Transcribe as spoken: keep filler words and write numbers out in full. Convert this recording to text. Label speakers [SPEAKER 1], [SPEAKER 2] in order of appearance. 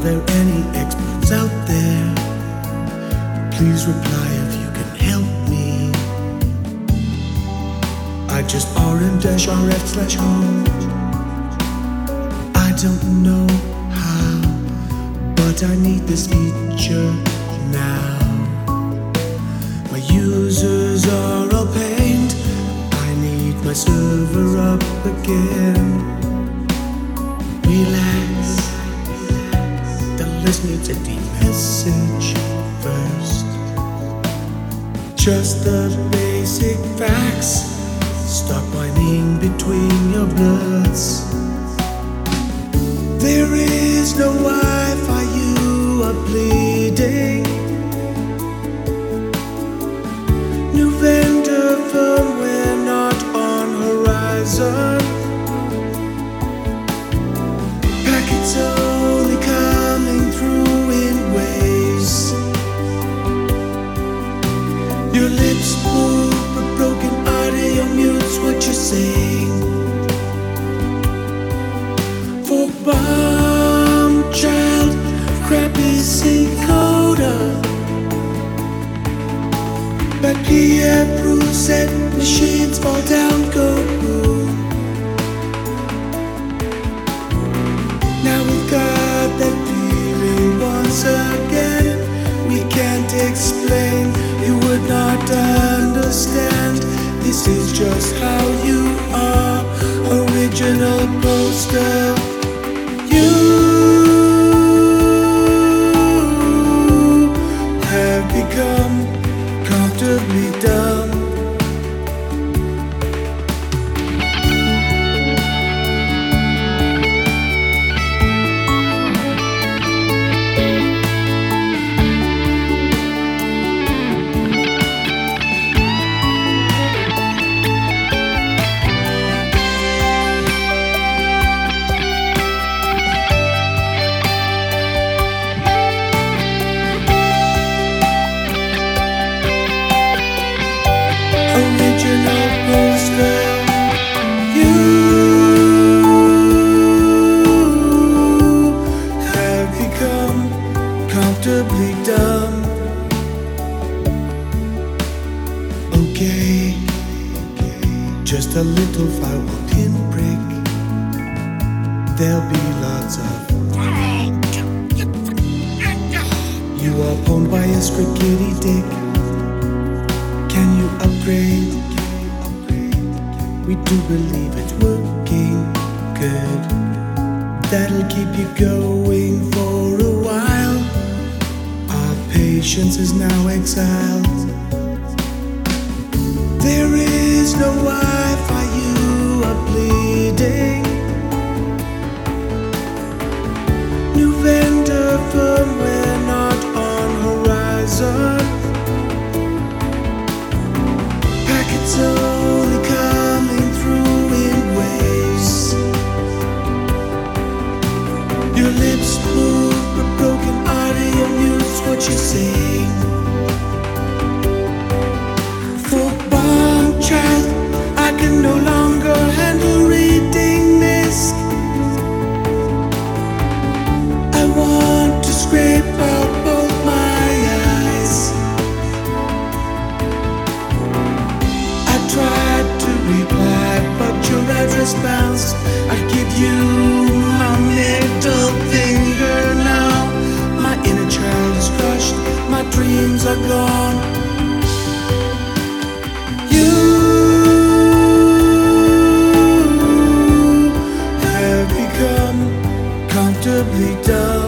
[SPEAKER 1] there any experts out there? Please reply if you can help me. I just R M dash R F slash home. I don't know how, but I need this feature now. My users are all pained. I need my server up again. Relax, the list needs a deep message first. Just the basic facts. Stop whining between your bloods. There is no Wi-Fi, you are bleeding. New vendor firmware not on horizon. Packets only coming through in waves. Your lips move, but broken audio mutes what you're saying. For bomb child, crappy encoder. But Pierre proves said machines fall down, go boom. Now we've got that feeling once again. We can't explain, you would not understand. This is just how you are, original poster. You have become comfortably dumb. Original poster. You have become comfortably dumb. Okay, just a little firewall pinprick. There'll be lots of. You are pwned by a strict kitty dick. Can you upgrade? We do believe it's working good. That'll keep you going for a while. Our patience is now exiled. There is no Wi-Fi, you are bleeding. New vendor firmware not on horizon. Packets only coming through in waves. Your lips move, but broken audio mutes what you're saying. For bomb child, I can no longer handle reading this. I want to scrape out both my eyes. I tried to reply, but your address bounced. I give you my middle finger now. My inner child is crushed, my dreams are gone. You have become comfortably dumb.